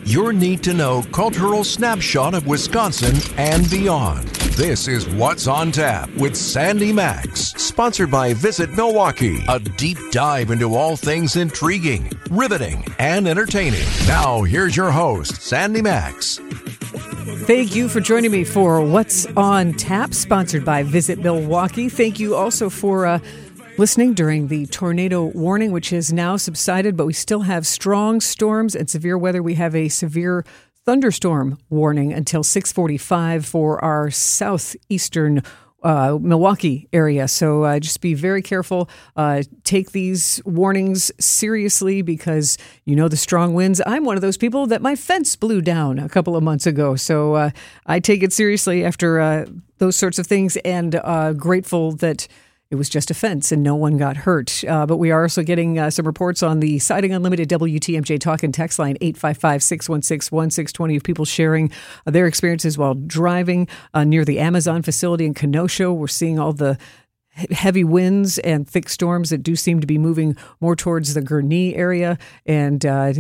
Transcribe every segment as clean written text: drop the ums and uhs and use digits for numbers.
your need-to-know cultural snapshot of Wisconsin and beyond. This is What's on Tap with Sandy Max, sponsored by Visit Milwaukee, a deep dive into all things intriguing, riveting, and entertaining. Now, here's your host, Sandy Max. Thank you for joining me for What's on Tap, sponsored by Visit Milwaukee. Thank you also for listening during the tornado warning, which has now subsided, but we still have strong storms and severe weather. We have a severe thunderstorm warning until 6:45 for our southeastern Milwaukee area. So just be very careful. Take these warnings seriously because you know the strong winds. I'm one of those people that my fence blew down a couple of months ago. So I take it seriously after those sorts of things, and grateful that it was just a fence and no one got hurt. But we are also getting some reports on the Siding Unlimited WTMJ talk and text line 855-616-1620 of people sharing their experiences while driving near the Amazon facility in Kenosha. We're seeing all the heavy winds and thick storms that do seem to be moving more towards the Gurnee area. And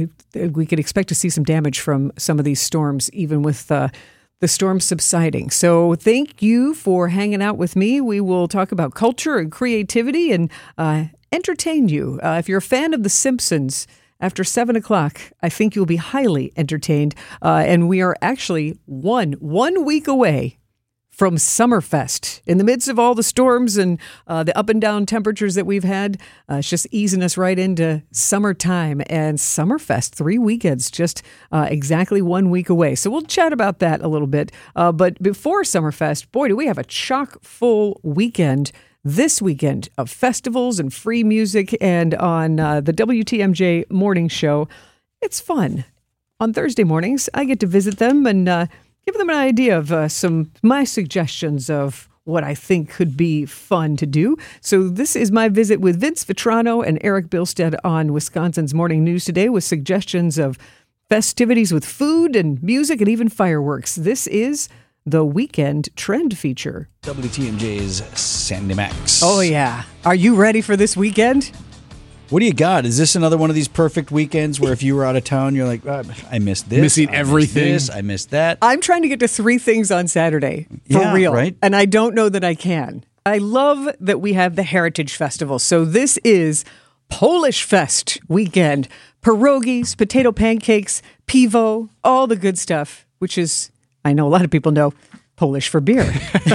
we could expect to see some damage from some of these storms, even with the storm subsiding. So thank you for hanging out with me. We will talk about culture and creativity and entertain you. If you're a fan of The Simpsons, after 7 o'clock, I think you'll be highly entertained. And we are actually one week away from Summerfest. In the midst of all the storms and the up and down temperatures that we've had, it's just easing us right into summertime. And Summerfest, 3 weekends, just exactly 1 week away. So we'll chat about that a little bit. But before Summerfest, boy, do we have a chock-full weekend this weekend of festivals and free music. And on the WTMJ Morning Show, it's fun. On Thursday mornings, I get to visit them and give them an idea of some my suggestions of what I think could be fun to do. So this is my visit with Vince Vitrano and Eric Bilstead on Wisconsin's Morning News today with suggestions of festivities with food and music and even fireworks. This is the Weekend Trend Feature. WTMJ's Sandy Max. Oh, yeah. Are you ready for this weekend? What do you got? Is this another one of these perfect weekends where if you were out of town, you're like, I missed this. Missing everything. I missed that. I'm trying to get to 3 things on Saturday, for real. Right? And I don't know that I can. I love that we have the Heritage Festival. So this is Polish Fest weekend. Pierogies, potato pancakes, pivo, all the good stuff, which is, I know a lot of people know, Polish for beer.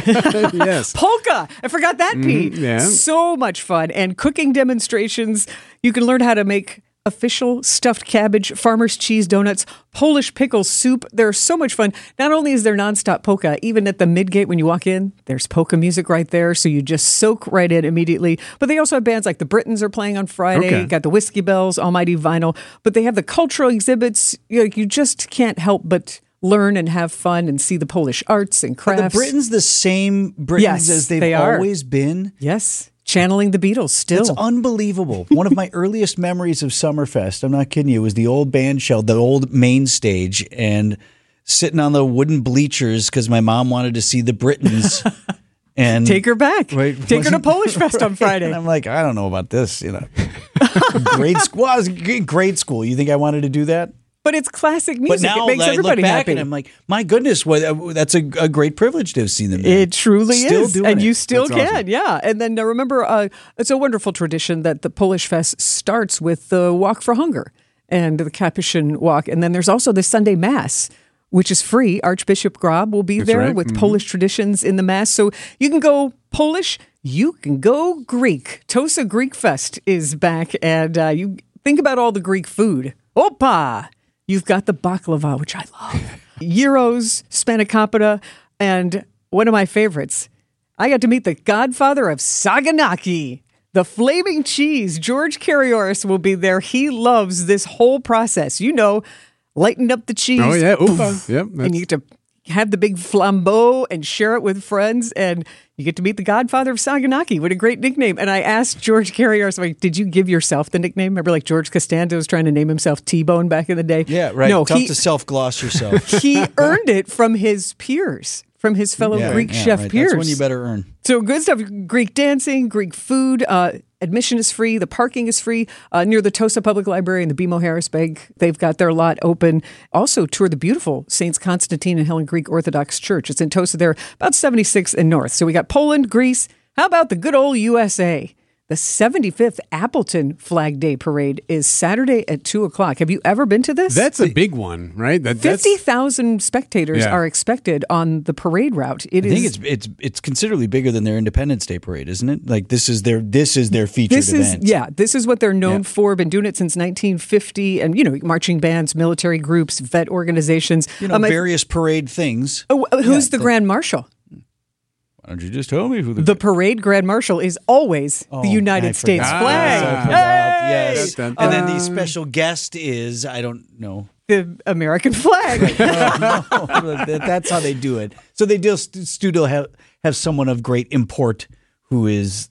Yes. Polka. I forgot that, Pete. Yeah. So much fun. And cooking demonstrations. You can learn how to make official stuffed cabbage, farmer's cheese donuts, Polish pickle soup. They're so much fun. Not only is there nonstop polka, even at the Midgate when you walk in, there's polka music right there. So you just soak right in immediately. But they also have bands like the Britons are playing on Friday. Okay. Got the Whiskey Bells, Almighty Vinyl. But they have the cultural exhibits. You just can't help but learn and have fun and see the Polish arts and crafts. Are the Britons the same Britons as they've always been? Yes. Channeling the Beatles still. It's unbelievable. One of my earliest memories of Summerfest, I'm not kidding you, was the old band shell, the old main stage, and sitting on the wooden bleachers because my mom wanted to see the Britons. And take her back. Right, take her to Polish Fest on Friday. And I'm like, I don't know about this, grade school. Well, I was in grade school. You think I wanted to do that? But it's classic music. But now it makes everybody I look back happy. and I'm like, my goodness, that's a great privilege to have seen them. It truly still is. Doing and it. you still That's can, awesome. yeah. And then remember, it's a wonderful tradition that the Polish Fest starts with the Walk for Hunger and the Capuchin Walk. And then there's also the Sunday Mass, which is free. Archbishop Grob will be there right. with Polish traditions in the Mass. So you can go Polish, you can go Greek. Tosa Greek Fest is back. And you think about all the Greek food. Opa! You've got the baklava, which I love. Gyros, spanakopita, and one of my favorites. I got to meet the godfather of Saganaki, the flaming cheese. George Karyoris will be there. He loves this whole process. Lighten up the cheese. Oh, yeah. Oopa. Yep. And you get to have the big flambeau and share it with friends. And you get to meet the godfather of Saganaki. What a great nickname. And I asked George Karyoris, like, did you give yourself the nickname? Remember, like George Costanza was trying to name himself T-Bone back in the day? Yeah, right. No, Tough to self-gloss yourself. he earned it from his peers, from his fellow Greek chef right. peers. That's when you better earn. So good stuff. Greek dancing, Greek food. Admission is free. The parking is free near the Tosa Public Library and the BMO Harris Bank. They've got their lot open. Also, tour the beautiful Saints Constantine and Helen Greek Orthodox Church. It's in Tosa there, about 76th and North. So we got Poland, Greece. How about the good old USA? The 75th Appleton Flag Day Parade is Saturday at 2 o'clock. Have you ever been to this? That's a big one, right? 50,000 spectators are expected on the parade route. I think it's considerably bigger than their Independence Day Parade, isn't it? Like this is their featured event. This is what they're known for. Been doing it since 1950, and marching bands, military groups, vet organizations, various parade things. Who's the Grand Marshal? Why don't you just tell me who the parade Grand Marshal is always the United States flag. Yes. And then the special guest is, I don't know. The American flag. That's how they do it. So they still have someone of great import who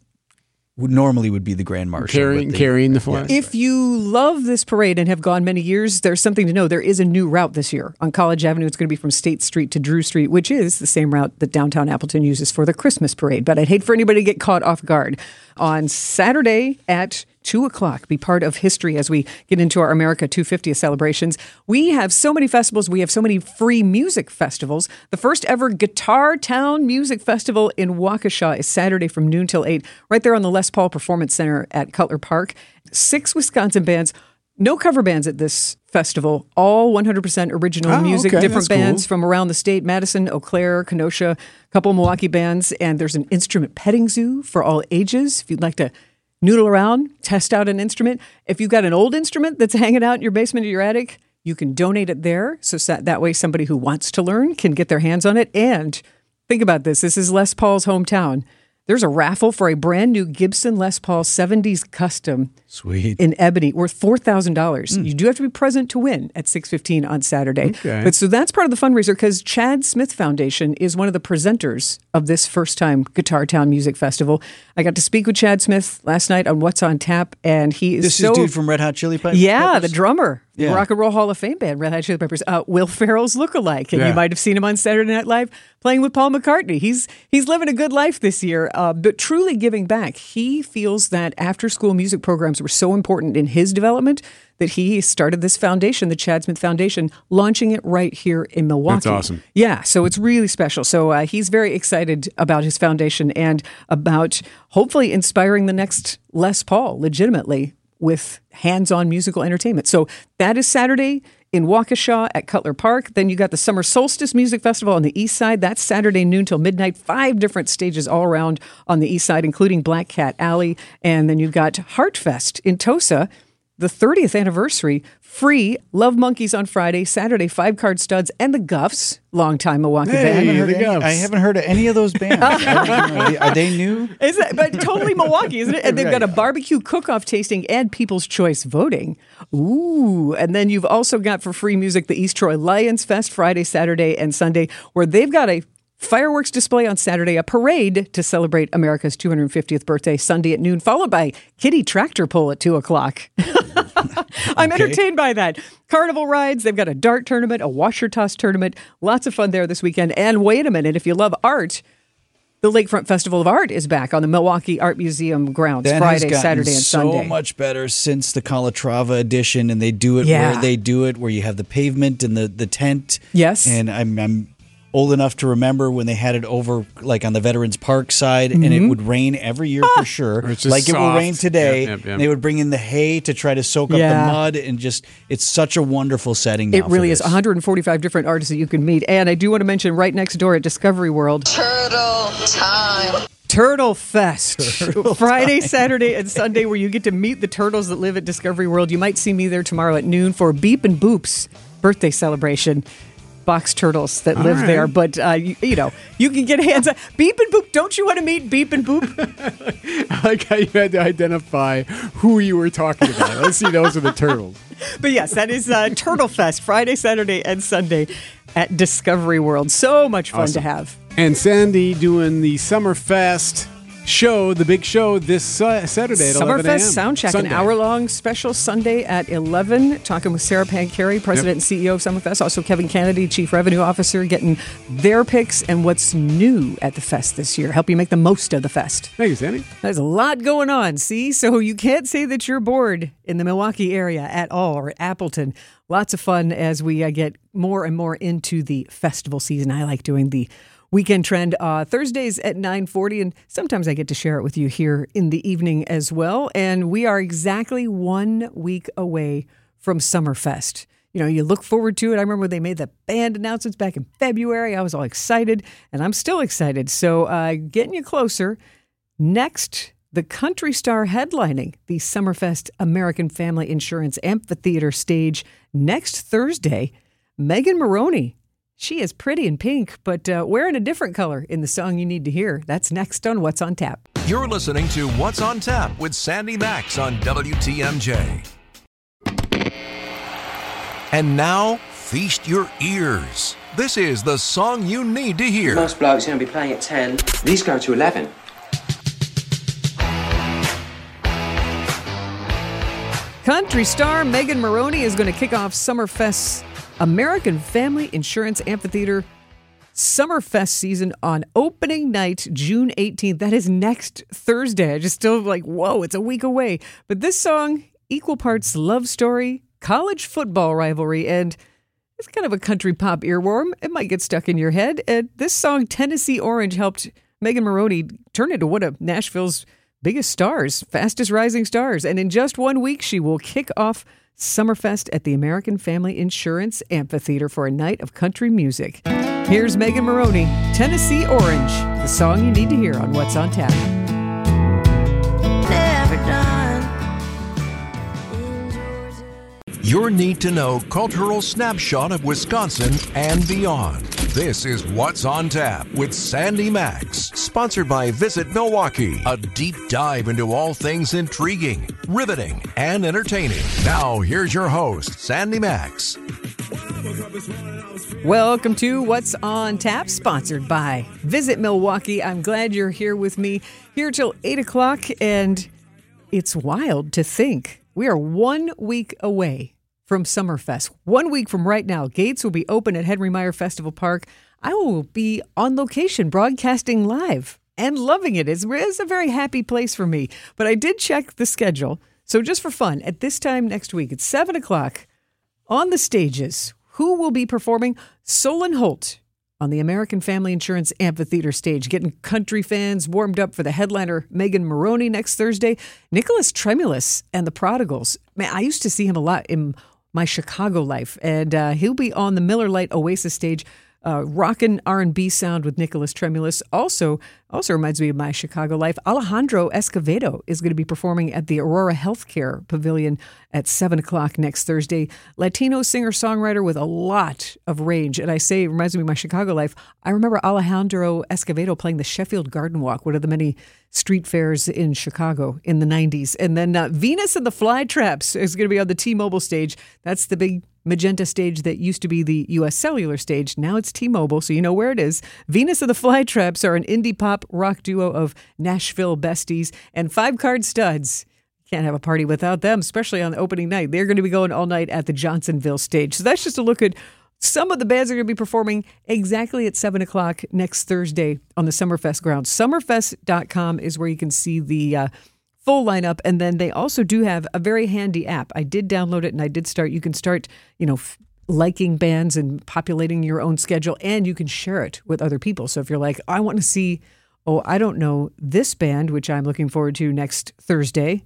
normally would be the Grand Marshal. Carrying the flag. If you love this parade and have gone many years, there's something to know. There is a new route this year. On College Avenue, it's going to be from State Street to Drew Street, which is the same route that downtown Appleton uses for the Christmas parade. But I'd hate for anybody to get caught off guard. On Saturday at 2 o'clock, be part of history as we get into our America 250th celebrations. We have so many festivals. We have so many free music festivals. The first ever Guitar Town Music Festival in Waukesha is Saturday from noon till 8, right there on the Les Paul Performance Center at Cutler Park. 6 Wisconsin bands. No cover bands at this festival, all 100% original music, different bands from around the state, Madison, Eau Claire, Kenosha, a couple of Milwaukee bands, and there's an instrument petting zoo for all ages. If you'd like to noodle around, test out an instrument. If you've got an old instrument that's hanging out in your basement or your attic, you can donate it there. So that way somebody who wants to learn can get their hands on it. And think about this. This is Les Paul's hometown. There's a raffle for a brand new Gibson Les Paul 70s Custom. Sweet. In ebony, worth $4,000. You do have to be present to win at 6:15 on Saturday. Okay. But so that's part of the fundraiser because Chad Smith Foundation is one of the presenters of this first-time Guitar Town Music Festival. I got to speak with Chad Smith last night on What's on Tap, and he is This is dude from Red Hot Chili Peppers? Yeah, the drummer. Yeah. Rock and Roll Hall of Fame band, Red Hot Chili Peppers. Will Ferrell's lookalike. And you might have seen him on Saturday Night Live playing with Paul McCartney. He's living a good life this year, but truly giving back. He feels that after-school music programs were so important in his development that he started this foundation, the Chad Smith Foundation, launching it right here in Milwaukee. That's awesome. Yeah, so it's really special. So he's very excited about his foundation and about hopefully inspiring the next Les Paul legitimately with hands-on musical entertainment. So that is Saturday in Waukesha at Cutler Park. Then you got the Summer Solstice Music Festival on the east side. That's Saturday noon till midnight. 5 different stages all around on the east side, including Black Cat Alley. And then you've got Heartfest in Tosa, the 30th anniversary. Free Love Monkeys on Friday, Saturday 5-Card Studs, and the Guffs, longtime Milwaukee band. I haven't heard of any of those bands. Are they new? But totally Milwaukee, isn't it? And they've got a barbecue cook-off tasting and People's Choice voting. Ooh. And then you've also got for free music the East Troy Lions Fest Friday, Saturday, and Sunday, where they've got a fireworks display on Saturday, a parade to celebrate America's 250th birthday Sunday at noon, followed by Kitty Tractor Pull at 2 o'clock. I'm entertained by that. Carnival rides, they've got a dart tournament, a washer toss tournament, lots of fun there this weekend. And wait a minute, if you love art, the Lakefront Festival of Art is back on the Milwaukee Art Museum grounds Friday, Saturday, and Sunday. So much better since the Calatrava edition, and they do it where they do it, where you have the pavement and the tent. Yes. And I'm old enough to remember when they had it over like on the Veterans Park side, and it would rain every year for sure. Like it will rain today. Yep. They would bring in the hay to try to soak up the mud, and just it's such a wonderful setting now. It really is. 145 different artists that you can meet. And I do want to mention right next door at Discovery World, Turtle Time. Turtle Fest. Friday, Saturday, and Sunday, where you get to meet the turtles that live at Discovery World. You might see me there tomorrow at noon for Beep and Boop's birthday celebration. Box turtles that live there, but you can get hands on Beep and Boop. Don't you want to meet Beep and Boop? I like how you had to identify who you were talking about. Let's see, those are the turtles. But yes, that is Turtle Fest, Friday, Saturday, and Sunday at Discovery World. So much fun to have. And Sandy doing the Summerfest show, the big show this Saturday at 11 a.m. Summerfest Soundcheck, Sunday. an hour-long special Sunday at 11. Talking with Sarah Pancari, President and CEO of Summerfest. Also Kevin Kennedy, Chief Revenue Officer, getting their picks and what's new at the fest this year. Help you make the most of the fest. Thank you, Sandy. There's a lot going on, see? So you can't say that you're bored in the Milwaukee area at all, or at Appleton. Lots of fun as we get more and more into the festival season. I like doing the Weekend Trend Thursdays at 9:40, and sometimes I get to share it with you here in the evening as well. And we are exactly 1 week away from Summerfest. You know, you look forward to it. I remember when they made the band announcements back in February. I was all excited, and I'm still excited. So getting you closer. Next, the Country Star headlining the Summerfest American Family Insurance Amphitheater stage next Thursday. Megan Moroney. She is pretty in pink, but wearing a different color in the song you need to hear. That's next on What's on Tap. You're listening to What's on Tap with Sandy Max on WTMJ. And now, feast your ears. This is the song you need to hear. Most blokes are going to be playing at 10. These go to 11. Country star Megan Moroney is going to kick off Summerfest's American Family Insurance Amphitheater Summerfest season on opening night, June 18th. That is next Thursday. I just still like, whoa, it's a week away. But this song, equal parts love story, college football rivalry, and it's kind of a country pop earworm. It might get stuck in your head. And this song, Tennessee Orange, helped Megan Moroney turn into one of Nashville's biggest stars, fastest rising stars. And in just 1 week, she will kick off Summerfest at the American Family Insurance Amphitheater for a night of country music. Here's Megan Moroney, Tennessee Orange, the song you need to hear on What's on Tap. Your need-to-know cultural snapshot of Wisconsin and beyond. This is What's on Tap with Sandy Max, sponsored by Visit Milwaukee, a deep dive into all things intriguing, riveting, and entertaining. Now, here's your host, Sandy Max. Welcome to What's on Tap, sponsored by Visit Milwaukee. I'm glad you're here with me, here till 8 o'clock, and it's wild to think we are 1 week away from Summerfest. 1 week from right now, gates will be open at Henry Meyer Festival Park. I will be on location, broadcasting live and loving it. It's a very happy place for me. But I did check the schedule. So just for fun, at this time next week, at 7 o'clock, on the stages, who will be performing? Solon Holt on the American Family Insurance Amphitheater stage, getting country fans warmed up for the headliner Megan Moroney next Thursday. Nicholas Tremulous and the Prodigals. Man, I used to see him a lot in my Chicago life, and he'll be on the Miller Lite Oasis stage, rockin' R&B sound with Nicholas Tremulous. Also reminds me of my Chicago life. Alejandro Escovedo is going to be performing at the Aurora Healthcare Pavilion at 7 o'clock next Thursday. Latino singer-songwriter with a lot of range. And I say it reminds me of my Chicago life. I remember Alejandro Escovedo playing the Sheffield Garden Walk, one of the many street fairs in Chicago in the 90s. And then Venus and the Flytraps is going to be on the T-Mobile stage. That's the big magenta stage that used to be the U.S. Cellular stage. Now it's T-Mobile, so you know where it is. Venus and the Flytraps are an indie pop rock duo of Nashville besties, and Five Card Studs. Can't have a party without them, especially on the opening night. They're going to be going all night at the Johnsonville stage. So that's just a look at some of the bands that are going to be performing exactly at 7 o'clock next Thursday on the Summerfest grounds. Summerfest.com is where you can see the full lineup. And then they also do have a very handy app. I did download it and I did start. You can start, liking bands and populating your own schedule, and you can share it with other people. So if you're like, I want to see, I don't know, this band, which I'm looking forward to next Thursday.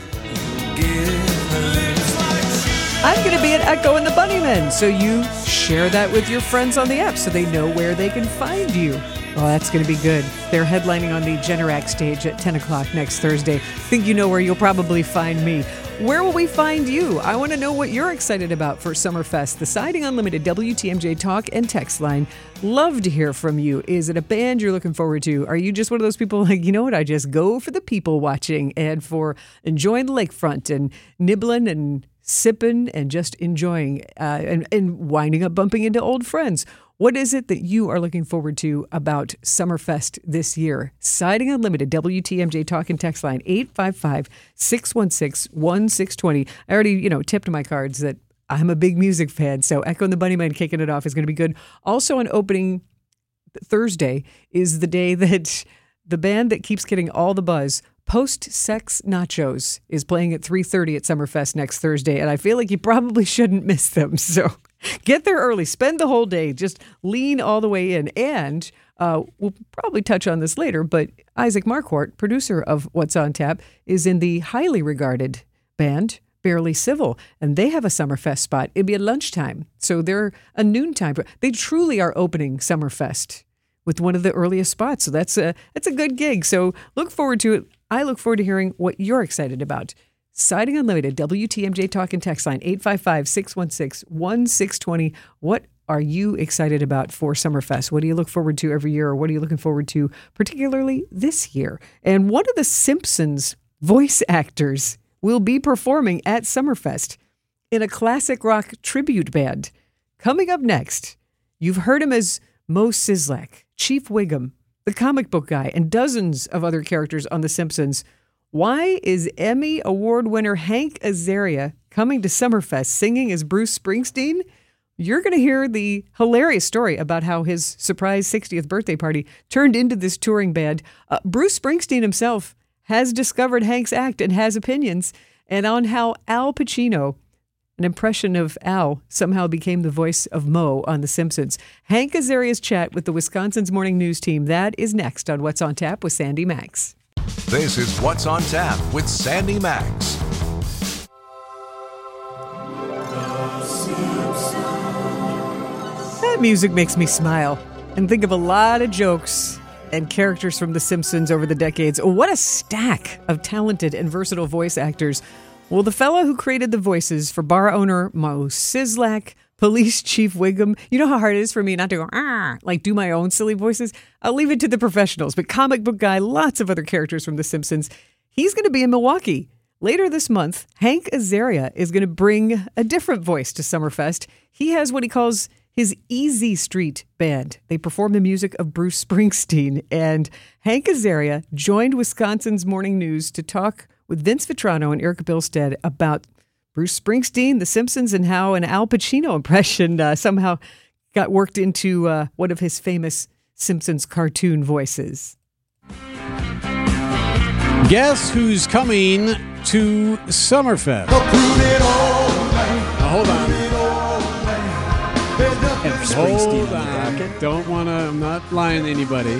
I'm going to be at Echo and the Bunnymen. So you share that with your friends on the app so they know where they can find you. Oh, that's going to be good. They're headlining on the Generac stage at 10 o'clock next Thursday. Think you know where you'll probably find me. Where will we find you? I want to know what you're excited about for Summerfest. The Siding Unlimited WTMJ talk and text line. Love to hear from you. Is it a band you're looking forward to? Are you just one of those people like, you know what, I just go for the people watching and for enjoying the lakefront and nibbling and sipping and just enjoying and winding up bumping into old friends? What is it that you are looking forward to about Summerfest this year? Siding Unlimited, WTMJ Talk and Text line, 855-616-1620. I already, tipped my cards that I'm a big music fan, so Echo and the Bunnymen kicking it off is going to be good. Also on opening Thursday is the day that the band that keeps getting all the buzz, Post Sex Nachos, is playing at 3:30 at Summerfest next Thursday, and I feel like you probably shouldn't miss them. So get there early, spend the whole day, just lean all the way in. And we'll probably touch on this later, but Isaac Marquardt, producer of What's on Tap, is in the highly regarded band Barely Civil, and they have a Summerfest spot. It'd be at lunchtime, so they're a noontime. They truly are opening Summerfest with one of the earliest spots, so that's a good gig. So look forward to it. I look forward to hearing what you're excited about. Siding Unlimited, WTMJ Talk and Text line, 855-616-1620. What are you excited about for Summerfest? What do you look forward to every year, or what are you looking forward to particularly this year? And one of the Simpsons voice actors will be performing at Summerfest in a classic rock tribute band. Coming up next, you've heard him as Moe Szyslak, Chief Wiggum, the comic book guy, and dozens of other characters on The Simpsons. Why is Emmy Award winner Hank Azaria coming to Summerfest singing as Bruce Springsteen? You're going to hear the hilarious story about how his surprise 60th birthday party turned into this touring band. Bruce Springsteen himself has discovered Hank's act and has opinions, and on how Al Pacino, an impression of Al, somehow became the voice of Moe on The Simpsons. Hank Azaria's chat with the Wisconsin's Morning News team. That is next on What's on Tap with Sandy Max. This is What's on Tap with Sandy Max. That music makes me smile and think of a lot of jokes and characters from The Simpsons over the decades. What a stack of talented and versatile voice actors. Well, the fellow who created the voices for bar owner Moe Szyslak, police chief Wiggum, you know how hard it is for me not to go, do my own silly voices? I'll leave it to the professionals. But comic book guy, lots of other characters from The Simpsons. He's going to be in Milwaukee. Later this month, Hank Azaria is going to bring a different voice to Summerfest. He has what he calls his Easy Street Band. They perform the music of Bruce Springsteen. And Hank Azaria joined Wisconsin's Morning News to talk with Vince Vitrano and Erica Bilstead about Bruce Springsteen, The Simpsons, and how an Al Pacino impression somehow got worked into one of his famous Simpsons cartoon voices. Guess who's coming to Summerfest? Hold on. Springsteen on the docket. Don't want to, I'm not lying to anybody.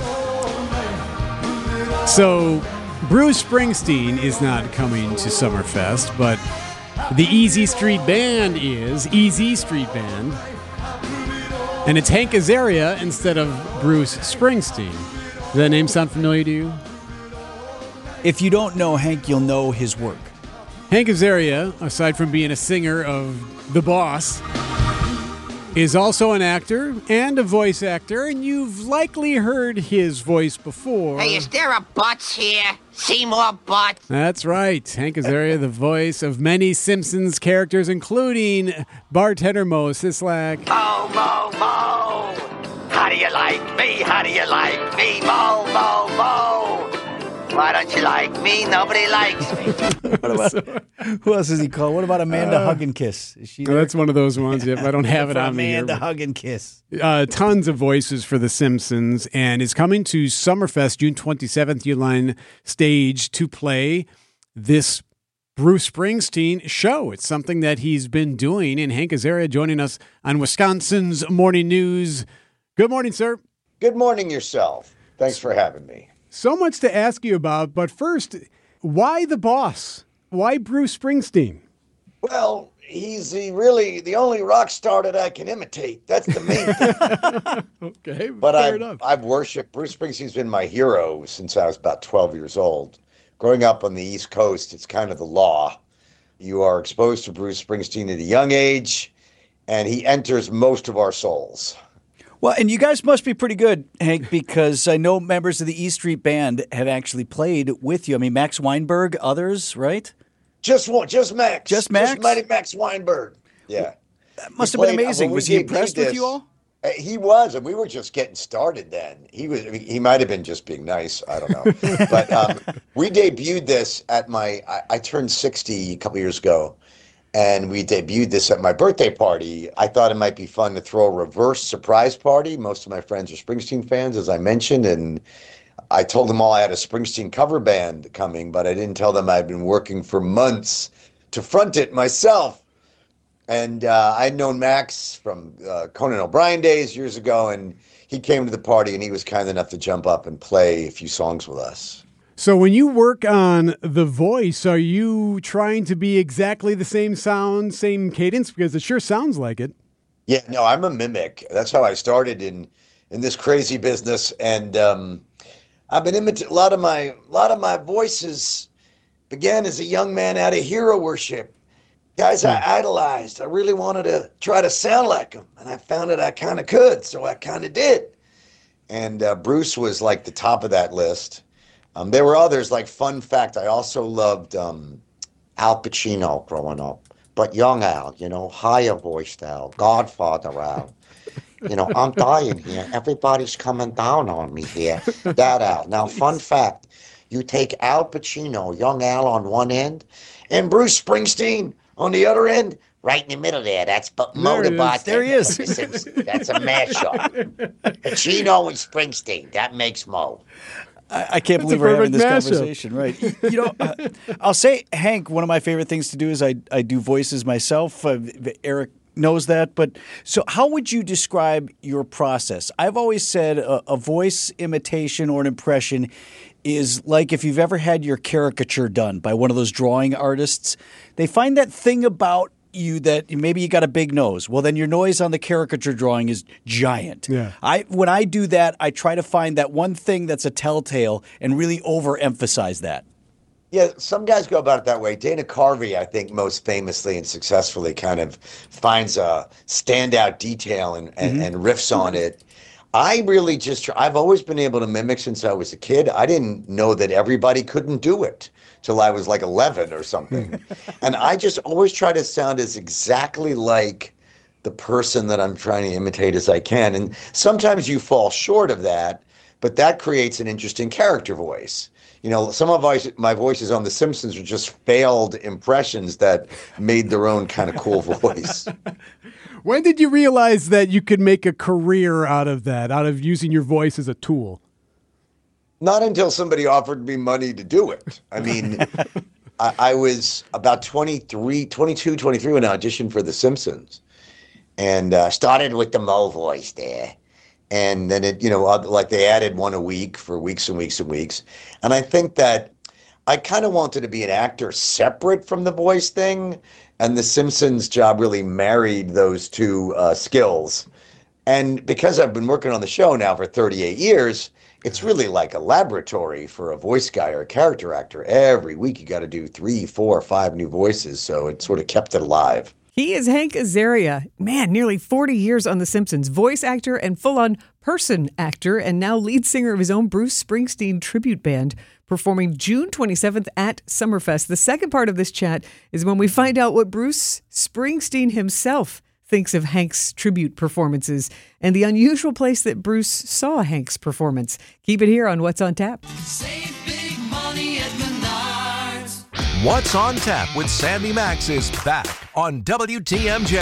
So, Bruce Springsteen is not coming to Summerfest, but the Easy Street Band is. Easy Street Band. And it's Hank Azaria instead of Bruce Springsteen. Does that name sound familiar to you? If you don't know Hank, you'll know his work. Hank Azaria, aside from being a singer of The Boss, is also an actor and a voice actor, and you've likely heard his voice before. Hey, is there a butts here? See more butts? That's right. Hank Azaria, the voice of many Simpsons characters, including bartender Moe Szyslak. Moe, Moe, Moe. How do you like me? How do you like me? Moe, Moe, Moe. Why don't you like me? Nobody likes me. Who else is he called? What about Amanda Hug and Kiss? Is she there? That's one of those ones. Yep, I don't have it on me here. Amanda Hug and Kiss. Tons of voices for The Simpsons, and is coming to Summerfest June 27th, Uline Stage, to play this Bruce Springsteen show. It's something that he's been doing, and Hank Azaria joining us on Wisconsin's Morning News. Good morning, sir. Good morning yourself. Thanks for having me. So much to ask you about, but first, why the boss? Why Bruce Springsteen? Well, he's really the only rock star that I can imitate. That's the main thing. Okay, but fair enough. I've worshipped Bruce Springsteen's been my hero since I was about 12 years old. Growing up on the East Coast, it's kind of the law. You are exposed to Bruce Springsteen at a young age, and he enters most of our souls. Well, and you guys must be pretty good, Hank, because I know members of the E Street Band have actually played with you. I mean, Max Weinberg, others, right? Just Max. Just Max? Just Mighty Max Weinberg. Yeah. That must have been amazing. Was he impressed with you all? He was, and we were just getting started then. He might have been just being nice. I don't know. But we debuted this at I turned 60 a couple years ago, and we debuted this at my birthday party. I thought it might be fun to throw a reverse surprise party. Most of my friends are Springsteen fans, as I mentioned, and I told them all I had a Springsteen cover band coming, but I didn't tell them I'd been working for months to front it myself. And I'd known Max from Conan O'Brien days years ago, and he came to the party, and he was kind enough to jump up and play a few songs with us. So when you work on the voice, are you trying to be exactly the same sound, same cadence? Because it sure sounds like it. Yeah, no, I'm a mimic. That's how I started in this crazy business, and I've been imitating a lot of my voices. Began as a young man out of hero worship. Guys I idolized. I really wanted to try to sound like them, and I found that I kind of could, so I kind of did. And Bruce was like the top of that list. There were others, like fun fact, I also loved Al Pacino growing up. But young Al, higher voiced Al, Godfather Al. I'm dying here. Everybody's coming down on me here. That Al. Now, fun fact, you take Al Pacino, young Al on one end, and Bruce Springsteen on the other end, right in the middle there. That's Motorbot. There he is. That's a mashup. Pacino and Springsteen. That makes Mo. I can't believe we're having this conversation, right? I'll say, Hank, one of my favorite things to do is I do voices myself. Eric knows that. But so how would you describe your process? I've always said a voice imitation or an impression is like if you've ever had your caricature done by one of those drawing artists. They find that thing about you that maybe you got a big nose. Well, then your nose on the caricature drawing is giant. Yeah. When I do that, I try to find that one thing that's a telltale and really overemphasize that. Yeah, some guys go about it that way. Dana Carvey, I think, most famously and successfully kind of finds a standout detail and riffs on it. I really I've always been able to mimic since I was a kid. I didn't know that everybody couldn't do it till I was like 11 or something. And I just always try to sound as exactly like the person that I'm trying to imitate as I can. And sometimes you fall short of that, but that creates an interesting character voice. Some of my voices on The Simpsons are just failed impressions that made their own kind of cool voice. When did you realize that you could make a career out of that, out of using your voice as a tool? Not until somebody offered me money to do it. I mean, I was about 22, 23 when I auditioned for The Simpsons, and started with the Mo voice there. And then like they added one a week for weeks and weeks and weeks. And I think that I kind of wanted to be an actor separate from the voice thing. And The Simpsons job really married those two skills. And because I've been working on the show now for 38 years, it's really like a laboratory for a voice guy or a character actor. Every week you got to do 3, 4, 5 new voices. So it sort of kept it alive. He is Hank Azaria. Man, nearly 40 years on The Simpsons. Voice actor and full-on person actor, and now lead singer of his own Bruce Springsteen tribute band, performing June 27th at Summerfest. The second part of this chat is when we find out what Bruce Springsteen himself thinks of Hank's tribute performances and the unusual place that Bruce saw Hank's performance. Keep it here on What's on Tap. Save big money at Menards. What's on Tap with Sandy Max is back on WTMJ.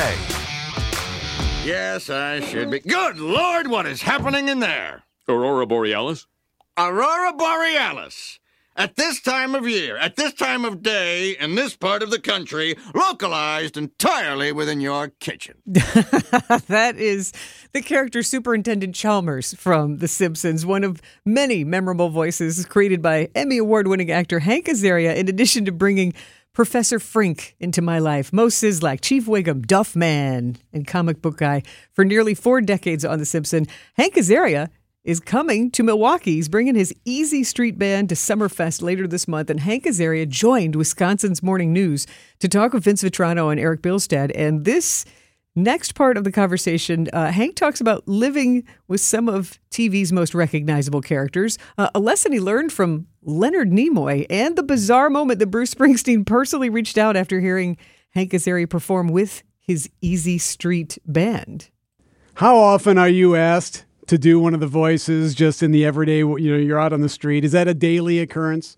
Yes, I should be. Good Lord, what is happening in there? Aurora Borealis? Aurora Borealis. At this time of year, at this time of day, in this part of the country, localized entirely within your kitchen. That is the character Superintendent Chalmers from The Simpsons, one of many memorable voices created by Emmy Award-winning actor Hank Azaria, in addition to bringing Professor Frink into my life, Mo Sizlak, Chief Wiggum, Duff Man, and comic book guy for nearly 4 decades on The Simpsons. Hank Azaria is coming to Milwaukee. He's bringing his Easy Street Band to Summerfest later this month, and Hank Azaria joined Wisconsin's Morning News to talk with Vince Vitrano and Eric Bilstad. And this next part of the conversation, Hank talks about living with some of TV's most recognizable characters, a lesson he learned from Leonard Nimoy, and the bizarre moment that Bruce Springsteen personally reached out after hearing Hank Azaria perform with his Easy Street Band. How often are you asked to do one of the voices just in the everyday, you're out on the street? Is that a daily occurrence?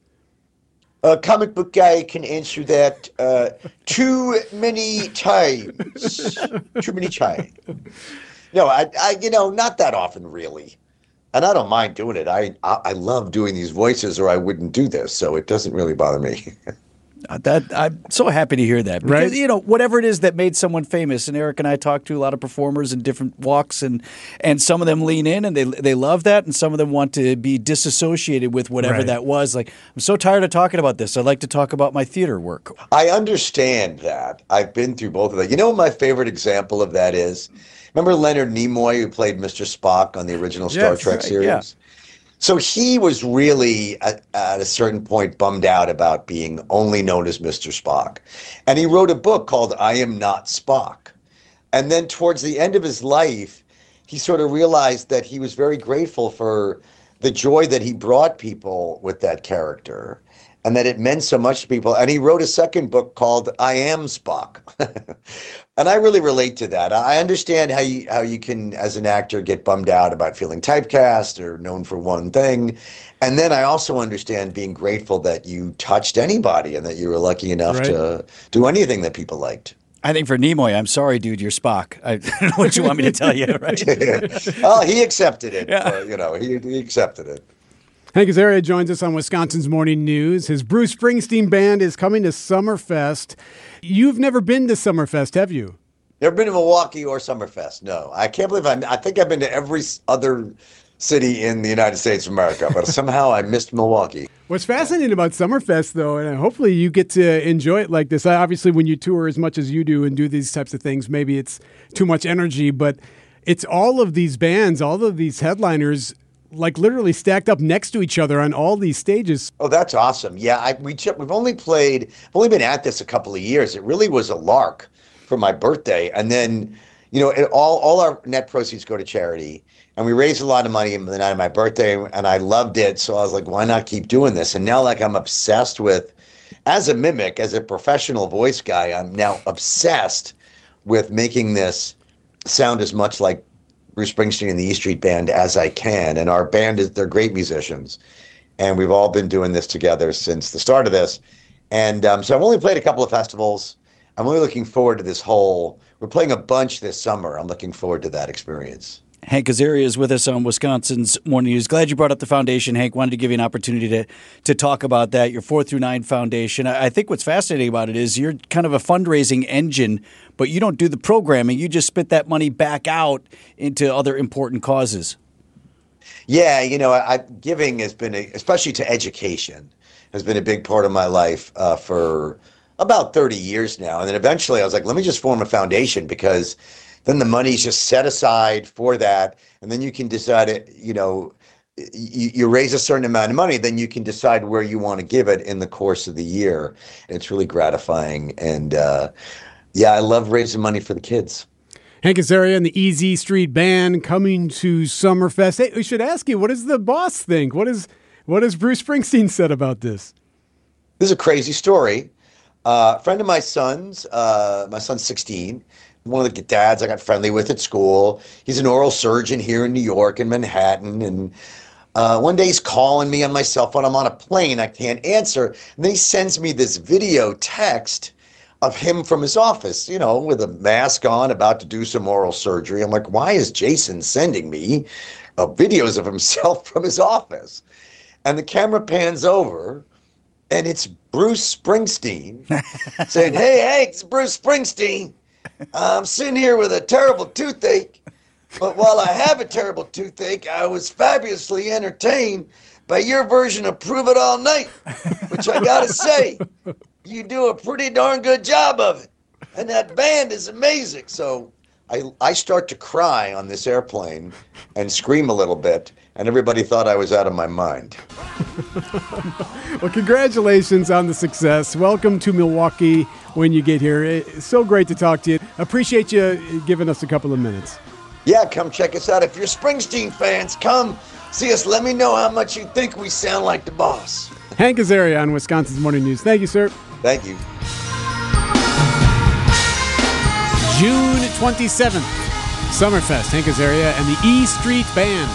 A comic book guy can answer that too many times. Too many times. No, I not that often, really. And I don't mind doing it. I love doing these voices, or I wouldn't do this, so it doesn't really bother me. I'm so happy to hear that. Because, Right? Whatever it is that made someone famous, and Eric and I talk to a lot of performers in different walks, and some of them lean in and they love that, and some of them want to be disassociated with whatever Right. that was. Like, I'm so tired of talking about this. I'd like to talk about my theater work. I understand that. I've been through both of that. You know what my favorite example of that is? Remember Leonard Nimoy, who played Mr. Spock on the original Star Yes, Trek right, series? yeah. So he was really, at a certain point, bummed out about being only known as Mr. Spock. And he wrote a book called I Am Not Spock. And then towards the end of his life, he sort of realized that he was very grateful for the joy that he brought people with that character, and that it meant so much to people. And he wrote a second book called I Am Spock. And I really relate to that. I understand how you can, as an actor, get bummed out about feeling typecast or known for one thing. And then I also understand being grateful that you touched anybody and that you were lucky enough Right. to do anything that people liked. I think for Nimoy, I'm sorry, dude, you're Spock. I don't know what you want me to tell you, right? Oh, he accepted it. Yeah. He accepted it. Hank Azaria joins us on Wisconsin's Morning News. His Bruce Springsteen band is coming to Summerfest. You've never been to Summerfest, have you? Never been to Milwaukee or Summerfest. No, I can't believe I think I've been to every other city in the United States of America, but somehow I missed Milwaukee. What's fascinating about Summerfest, though, and hopefully you get to enjoy it like this. Obviously, when you tour as much as you do and do these types of things, maybe it's too much energy, but it's all of these bands, all of these headliners, like literally stacked up next to each other on all these stages. Oh, that's awesome. Yeah, we've only been at this a couple of years. It really was a lark for my birthday. And then, all our net proceeds go to charity. And we raised a lot of money the night of my birthday, and I loved it. So I was like, why not keep doing this? And now, I'm obsessed with, as a mimic, as a professional voice guy, I'm now obsessed with making this sound as much like Bruce Springsteen and the E Street Band as I can. And our band they're great musicians. And we've all been doing this together since the start of this. And so I've only played a couple of festivals. I'm really looking forward to we're playing a bunch this summer. I'm looking forward to that experience. Hank Azaria is with us on Wisconsin's Morning News. Glad you brought up the foundation, Hank. Wanted to give you an opportunity to talk about that, your 4 through 9 foundation. I think what's fascinating about it is you're kind of a fundraising engine, but you don't do the programming. You just spit that money back out into other important causes. Yeah, giving has been, especially to education, has been a big part of my life for about 30 years now. And then eventually I was like, let me just form a foundation, because then the money's just set aside for that. And then you can decide, you raise a certain amount of money, then you can decide where you want to give it in the course of the year. And it's really gratifying. And I love raising money for the kids. Hank Azaria and the Easy Street Band coming to Summerfest. Hey, we should ask you, what does the boss think? What has Bruce Springsteen said about this? This is a crazy story. A friend of my son's 16, one of the dads I got friendly with at school. He's an oral surgeon here in New York, in Manhattan. And one day he's calling me on my cell phone. I'm on a plane. I can't answer. And then he sends me this video text of him from his office, with a mask on, about to do some oral surgery. I'm like, why is Jason sending me videos of himself from his office? And the camera pans over, and it's Bruce Springsteen saying, hey, Hank, it's Bruce Springsteen. I'm sitting here with a terrible toothache, but while I have a terrible toothache, I was fabulously entertained by your version of Prove It All Night, which I gotta say, you do a pretty darn good job of it. And that band is amazing. So I start to cry on this airplane and scream a little bit, and everybody thought I was out of my mind. Well, congratulations on the success. Welcome to Milwaukee when you get here. It's so great to talk to you. Appreciate you giving us a couple of minutes. Yeah, come check us out. If you're Springsteen fans, come see us. Let me know how much you think we sound like the boss. Hank Azaria on Wisconsin's Morning News. Thank you, sir. Thank you. June 27th, Summerfest, Hank Azaria and the E Street Band.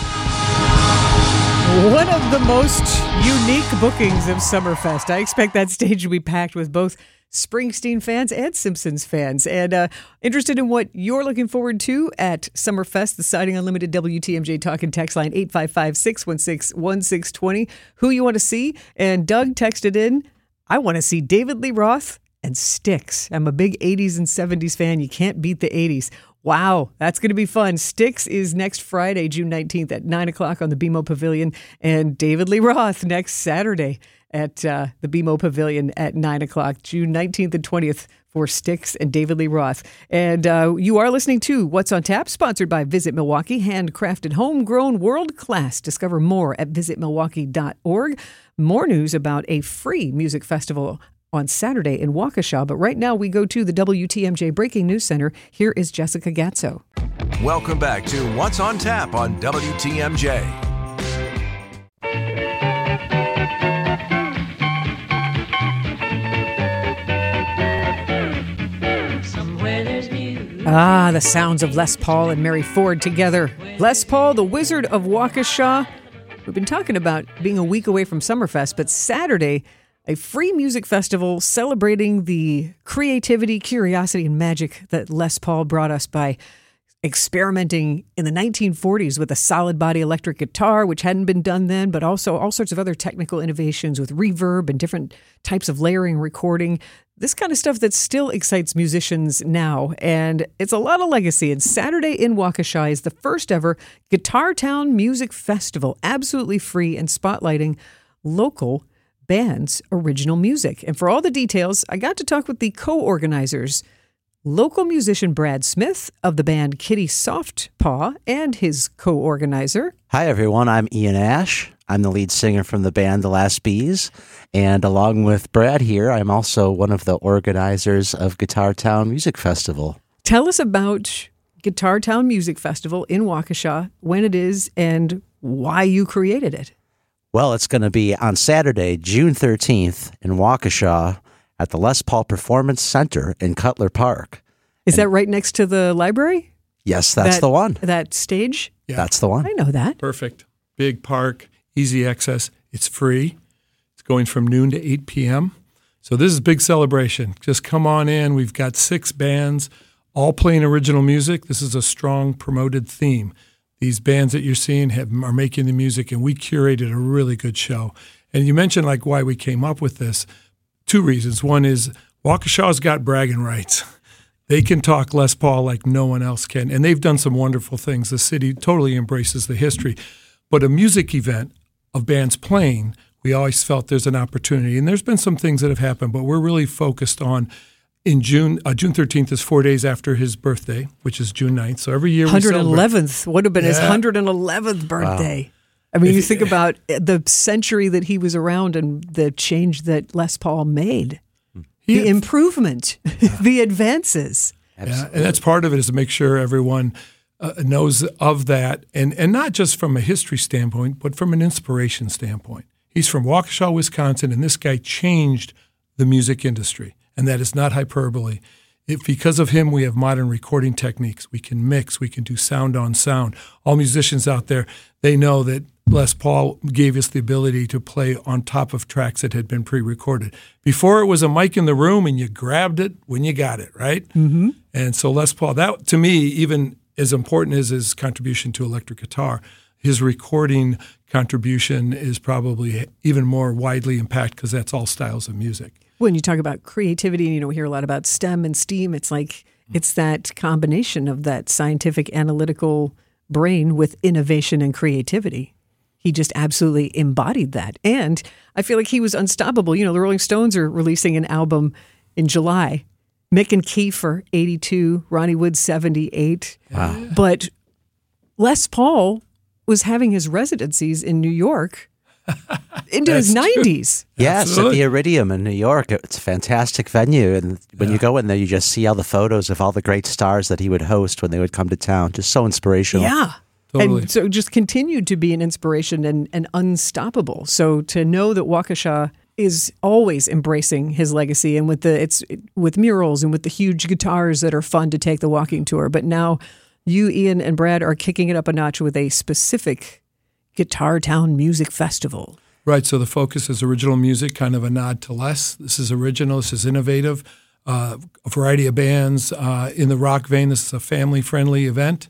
One of the most unique bookings of Summerfest. I expect that stage to be packed with both Springsteen fans and Simpsons fans. And interested in what you're looking forward to at Summerfest, the Siding Unlimited WTMJ Talk and Text line 855-616-1620. Who you want to see? And Doug texted in, I want to see David Lee Roth and Styx. I'm a big 80s and 70s fan. You can't beat the 80s. Wow, that's going to be fun. Styx is next Friday, June 19th at 9 o'clock on the BMO Pavilion, and David Lee Roth next Saturday at the BMO Pavilion at 9 o'clock, June 19th and 20th for Styx and David Lee Roth. And you are listening to What's on Tap, sponsored by Visit Milwaukee, handcrafted, homegrown, world-class. Discover more at visitmilwaukee.org. More news about a free music festival on Saturday in Waukesha. But right now we go to the WTMJ Breaking News Center. Here is Jessica Gatso. Welcome back to What's on Tap on WTMJ. The sounds of Les Paul and Mary Ford together. Les Paul, the Wizard of Waukesha. We've been talking about being a week away from Summerfest, but Saturday, a free music festival celebrating the creativity, curiosity, and magic that Les Paul brought us by experimenting in the 1940s with a solid body electric guitar, which hadn't been done then, but also all sorts of other technical innovations with reverb and different types of layering, recording. This kind of stuff that still excites musicians now. And it's a lot of legacy. And Saturday in Waukesha is the first ever Guitar Town Music Festival, absolutely free and spotlighting local band's original music. And for all the details, I got to talk with the co-organizers, local musician Brad Smith of the band Kitty Softpaw and his co-organizer. Hi, everyone. I'm Ian Ash. I'm the lead singer from the band The Last Bees. And along with Brad here, I'm also one of the organizers of Guitar Town Music Festival. Tell us about Guitar Town Music Festival in Waukesha, when it is, and why you created it. Well, it's going to be on Saturday, June 13th in Waukesha at the Les Paul Performance Center in Cutler Park. Is that right next to the library? Yes, that's the one. That stage? Yeah. That's the one. I know that. Perfect. Big park, easy access. It's free. It's going from noon to 8 p.m. So this is a big celebration. Just come on in. We've got 6 bands all playing original music. This is a strong promoted theme. These bands that you're seeing are making the music, and we curated a really good show. And you mentioned like why we came up with this. 2 reasons. One is Waukesha's got bragging rights. They can talk Les Paul like no one else can, and they've done some wonderful things. The city totally embraces the history. But a music event of bands playing, we always felt there's an opportunity. And there's been some things that have happened, but we're really focused on in June 13th is 4 days after his birthday, which is June 9th. So every year we 111th would have been his 111th birthday. Wow. I mean, you think about the century that he was around and the change that Les Paul made, the improvement, the advances. Yeah, and that's part of it, is to make sure everyone knows of that, and not just from a history standpoint, but from an inspiration standpoint. He's from Waukesha, Wisconsin, and this guy changed the music industry. And that is not hyperbole. Because of him, we have modern recording techniques. We can mix. We can do sound on sound. All musicians out there, they know that Les Paul gave us the ability to play on top of tracks that had been pre-recorded. Before, it was a mic in the room, and you grabbed it when you got it, right? Mm-hmm. And so Les Paul, that to me, even as important as his contribution to electric guitar, his recording contribution is probably even more widely impacted, because that's all styles of music. When you talk about creativity, we hear a lot about STEM and STEAM. It's like it's that combination of that scientific, analytical brain with innovation and creativity. He just absolutely embodied that. And I feel like he was unstoppable. The Rolling Stones are releasing an album in July. Mick and Kiefer, 82, Ronnie Wood, 78. Wow. But Les Paul was having his residencies in New York into his 90s. Yes, Absolutely. At the Iridium in New York. It's a fantastic venue. And when you go in there, you just see all the photos of all the great stars that he would host when they would come to town. Just so inspirational. Yeah. Totally. And so just continued to be an inspiration and unstoppable. So to know that Waukesha is always embracing his legacy, and with murals and with the huge guitars that are fun to take the walking tour. But now you, Ian, and Brad are kicking it up a notch with a specific Guitar Town Music Festival. Right, so the focus is original music, kind of a nod to Les. This is original, this is innovative, a variety of bands in the rock vein. This is a family-friendly event,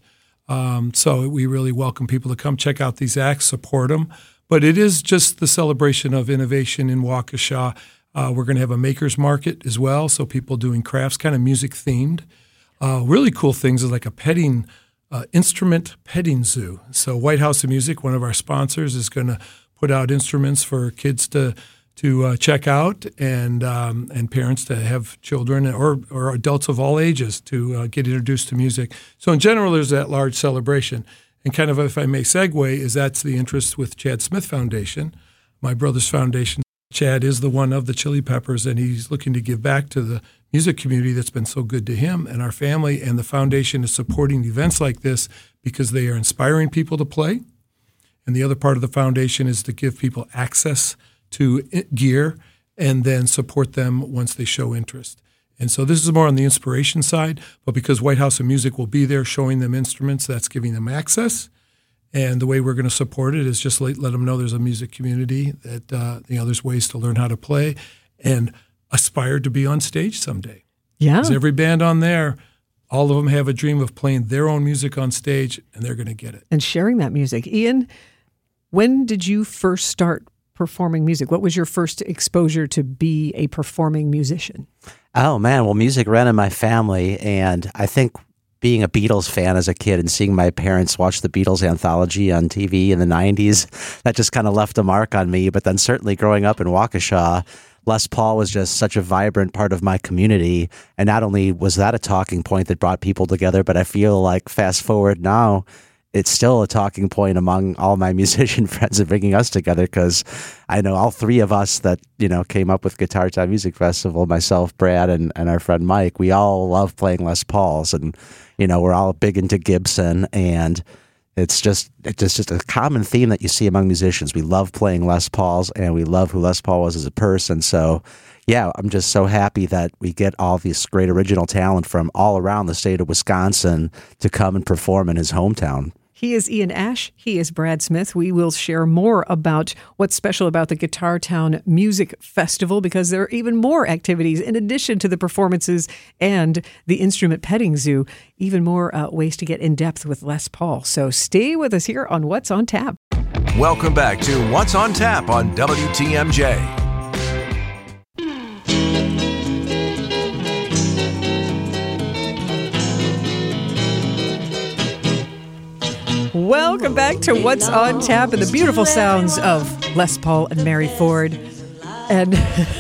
so we really welcome people to come check out these acts, support them. But it is just the celebration of innovation in Waukesha. We're going to have a maker's market as well, so people doing crafts, kind of music-themed. Really cool things is like a petting instrument petting zoo. So White House of Music, one of our sponsors, is going to put out instruments for kids to check out and parents to have children or adults of all ages to get introduced to music. So in general, there's that large celebration. And kind of, if I may segue, is that's the interest with Chad Smith Foundation, my brother's foundation. Chad is the one of the Chili Peppers, and he's looking to give back to the music community that's been so good to him and our family. And the foundation is supporting events like this because they are inspiring people to play. And the other part of the foundation is to give people access to gear and then support them once they show interest. And so this is more on the inspiration side, but because White House of Music will be there showing them instruments, that's giving them access. And the way we're going to support it is just let them know there's a music community, that there's ways to learn how to play and aspire to be on stage someday. Yeah. Because every band on there, all of them have a dream of playing their own music on stage, and they're going to get it. And sharing that music. Ian, when did you first start performing music? What was your first exposure to be a performing musician? Oh, man. Well, music ran in my family, and I think being a Beatles fan as a kid and seeing my parents watch the Beatles anthology on TV in the 90s, that just kind of left a mark on me. But then certainly growing up in Waukesha, Les Paul was just such a vibrant part of my community. And not only was that a talking point that brought people together, but I feel like fast forward now, it's still a talking point among all my musician friends and bringing us together, because I know all three of us that, came up with Guitar Town Music Festival, myself, Brad, and our friend Mike, we all love playing Les Pauls, and, we're all big into Gibson, and it's just a common theme that you see among musicians. We love playing Les Pauls, and we love who Les Paul was as a person. So, yeah, I'm just so happy that we get all this great original talent from all around the state of Wisconsin to come and perform in his hometown. He is Ian Ash. He is Brad Smith. We will share more about what's special about the Guitar Town Music Festival, because there are even more activities in addition to the performances and the instrument petting zoo, even more ways to get in depth with Les Paul. So stay with us here on What's on Tap. Welcome back to What's on Tap on WTMJ. Welcome back to What's on Tap and the beautiful sounds of Les Paul and Mary Ford. And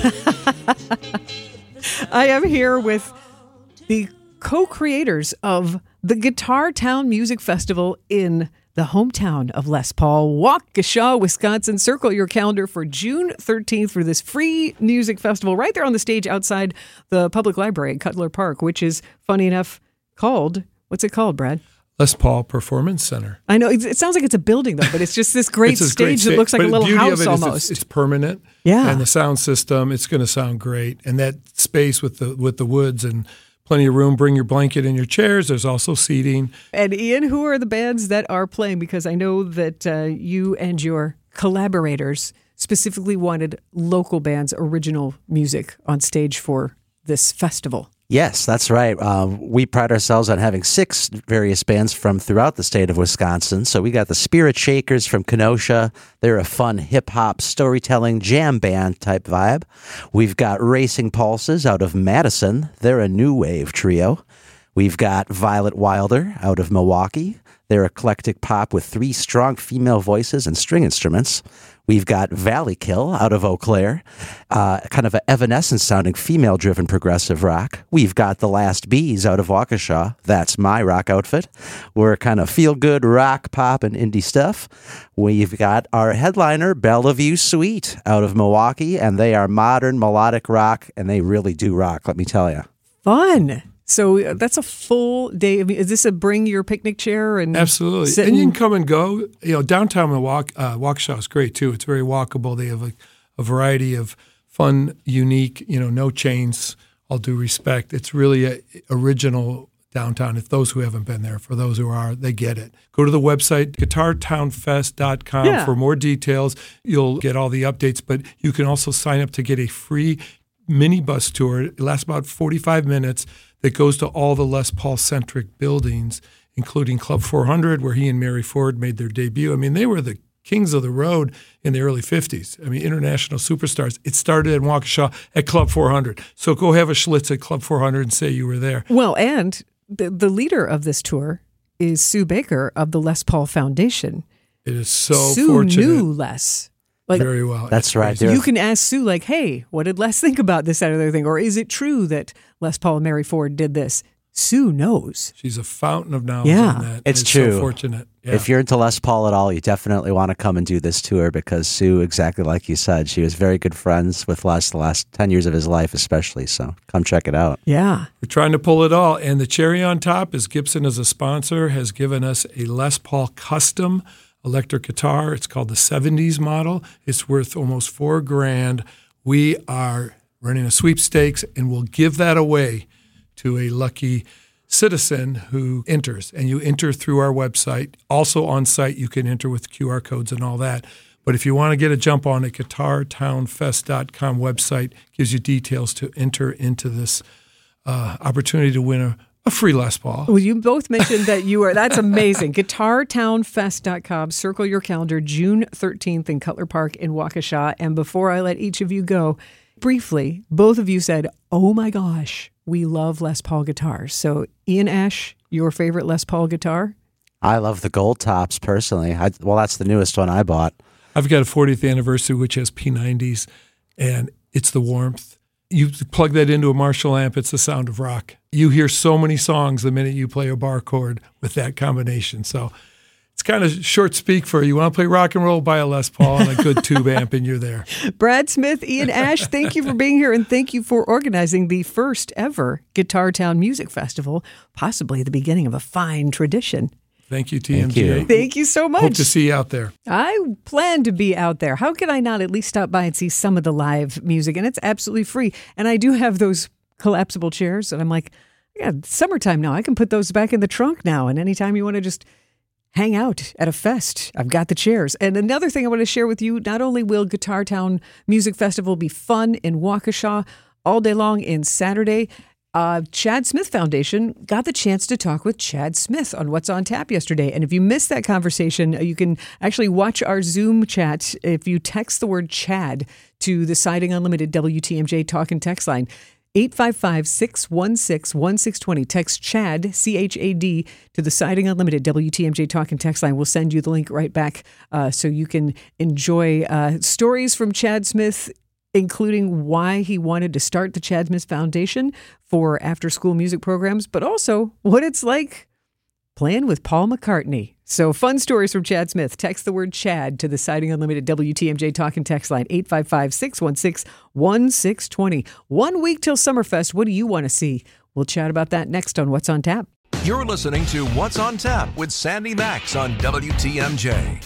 I am here with the co-creators of the Guitar Town Music Festival in the hometown of Les Paul, Waukesha, Wisconsin. Circle your calendar for June 13th for this free music festival right there on the stage outside the public library at Cutler Park, which is, funny enough, what's it called, Brad? Les Paul Performance Center. I know. It sounds like it's a building, though, but it's just this great stage that looks like a little house almost. It's permanent. Yeah. And the sound system, it's going to sound great. And that space with the woods and plenty of room. Bring your blanket and your chairs. There's also seating. And Ian, who are the bands that are playing? Because I know that you and your collaborators specifically wanted local bands' original music on stage for this festival. Yes, that's right. We pride ourselves on having 6 various bands from throughout the state of Wisconsin. So we got the Spirit Shakers from Kenosha. They're a fun hip-hop storytelling jam band type vibe. We've got Racing Pulses out of Madison. They're a new wave trio. We've got Violet Wilder out of Milwaukee. They're eclectic pop with 3 strong female voices and string instruments. We've got Valley Kill out of Eau Claire, kind of an Evanescence-sounding female-driven progressive rock. We've got The Last Bees out of Waukesha. That's my rock outfit. We're kind of feel-good rock, pop, and indie stuff. We've got our headliner, Bellevue Suite, out of Milwaukee, and they are modern melodic rock, and they really do rock, let me tell you. Fun. So that's a full day. Is this a bring your picnic chair and absolutely? And you can come and go. Downtown Waukesha is great too. It's very walkable. They have a variety of fun, unique. No chains. All due respect, it's really original downtown. If those who haven't been there, for those who are, they get it. Go to the website, guitartownfest.com for more details. You'll get all the updates, but you can also sign up to get a free minibus tour. It lasts about 45 minutes that goes to all the Les Paul-centric buildings, including Club 400, where he and Mary Ford made their debut. I mean, they were the kings of the road in the early 50s. I mean, international superstars. It started in Waukesha at Club 400. So go have a Schlitz at Club 400 and say you were there. Well, and the leader of this tour is Sue Baker of the Les Paul Foundation. It is so Sue fortunate. Sue knew Les. Like, very well. That's right. You can ask Sue, like, hey, what did Les think about this, that, other thing? Or is it true that Les Paul and Mary Ford did this? Sue knows. She's a fountain of knowledge Yeah. on that. It's true. So fortunate. Yeah. If you're into Les Paul at all, you definitely want to come and do this tour because Sue, exactly like you said, she was very good friends with Les the last 10 years of his life especially. So come check it out. Yeah. We're trying to pull it all. And the cherry on top is Gibson as a sponsor has given us a Les Paul custom electric guitar. It's called the 70s model. It's worth almost $4,000. We are running a sweepstakes and we'll give that away to a lucky citizen who enters. And you enter through our website. Also on site, you can enter with QR codes and all that. But if you want to get a jump on it, guitartownfest.com website gives you details to enter into this opportunity to win a free Les Paul. Well, you both mentioned that you are, that's amazing. GuitarTownFest.com. Circle your calendar, June 13th in Cutler Park in Waukesha. And before I let each of you go, briefly, both of you said, oh my gosh, we love Les Paul guitars. So Ian Ash, your favorite Les Paul guitar? I love the Gold Tops personally. Well, that's the newest one I bought. I've got a 40th anniversary, which has P90s, and it's the warmth. You plug that into a Marshall amp, it's the sound of rock. You hear so many songs the minute you play a bar chord with that combination. So it's kind of short speak for you want to play rock and roll, buy a Les Paul and a good tube amp, and you're there. Brad Smith, Ian Ash, thank you for being here, and thank you for organizing the first ever Guitar Town Music Festival, possibly the beginning of a fine tradition. Thank you, TMJ. Thank you so much. Hope to see you out there. I plan to be out there. How could I not at least stop by and see some of the live music? And it's absolutely free. And I do have those collapsible chairs, and I'm like, yeah, it's summertime now. I can put those back in the trunk now. And anytime you want to just hang out at a fest, I've got the chairs. And another thing I want to share with you, not only will Guitar Town Music Festival be fun in Waukesha all day long in Saturday, Chad Smith Foundation got the chance to talk with Chad Smith on What's on Tap yesterday. And if you missed that conversation, you can actually watch our Zoom chat if you text the word Chad to the Siding Unlimited WTMJ talk and text line. 855-616-1620. Text Chad, C-H-A-D, to the Siding Unlimited WTMJ talk and text line. We'll send you the link right back so you can enjoy stories from Chad Smith, including why he wanted to start the Chad Smith Foundation for after-school music programs, but also what it's like playing with Paul McCartney. So fun stories from Chad Smith. Text the word Chad to the Siding Unlimited WTMJ talk and text line, 855-616-1620. 1 week till Summerfest. What do you want to see? We'll chat about that next on What's on Tap. You're listening to What's on Tap with Sandy Max on WTMJ.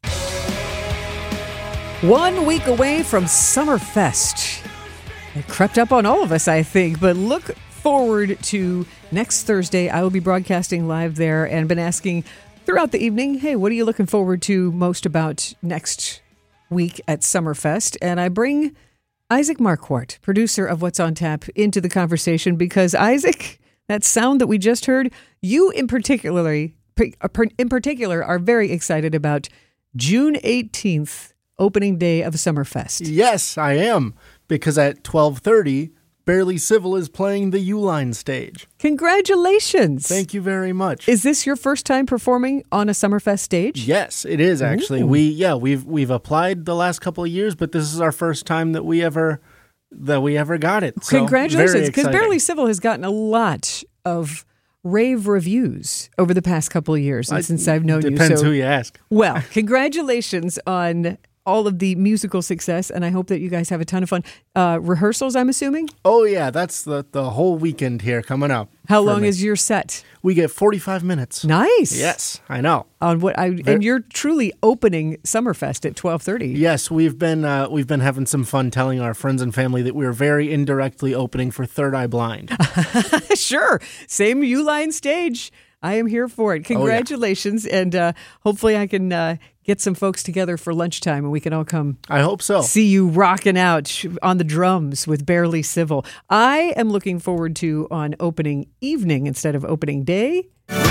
1 week away from Summerfest. It crept up on all of us, I think, but look forward to next Thursday. I will be broadcasting live there and been asking throughout the evening, hey, what are you looking forward to most about next week at Summerfest? And I bring Isaac Marquardt, producer of What's on Tap, into the conversation because, Isaac, that sound that we just heard, you in particular are very excited about June 18th, opening day of Summerfest. Yes, I am, because at 12:30, Barely Civil is playing the Uline stage. Congratulations. Thank you very much. Is this your first time performing on a Summerfest stage? Yes, it is actually. Ooh. We've applied the last couple of years, but this is our first time that we ever got it. So, congratulations, because Barely Civil has gotten a lot of rave reviews over the past couple of years since I've known you. Depends who you ask. Well, congratulations on all of the musical success, and I hope that you guys have a ton of fun. Rehearsals, I'm assuming? Oh, yeah. That's the whole weekend here coming up. How long is your set? We get 45 minutes. Nice. Yes, I know. And you're truly opening Summerfest at 12:30. Yes, we've been having some fun telling our friends and family that we're very indirectly opening for Third Eye Blind. Sure. Same Uline stage. I am here for it. Congratulations. And hopefully I can get some folks together for lunchtime and we can all come. I hope so. See you rocking out on the drums with Barely Civil. I am looking forward to on opening evening instead of opening day.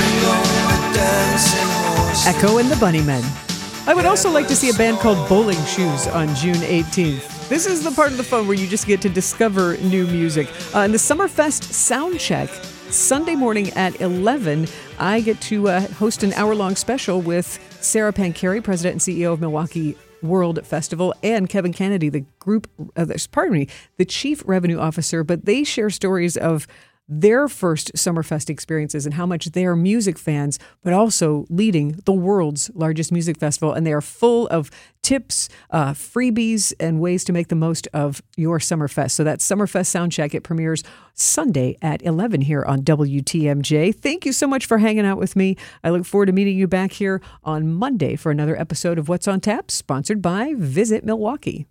Echo and the Bunnymen. I would also like to see a band called Bowling Shoes on June 18th. This is the part of the fun where you just get to discover new music. And the Summerfest Soundcheck, Sunday morning at 11, I get to host an hour-long special with Sarah Pancari, President and CEO of Milwaukee World Festival, and Kevin Kennedy, the Chief Revenue Officer. But they share stories of their first Summerfest experiences and how much they're music fans, but also leading the world's largest music festival. And they are full of tips, freebies, and ways to make the most of your Summerfest. So that's Summerfest Soundcheck. It premieres Sunday at 11 here on WTMJ. Thank you so much for hanging out with me. I look forward to meeting you back here on Monday for another episode of What's on Tap, sponsored by Visit Milwaukee.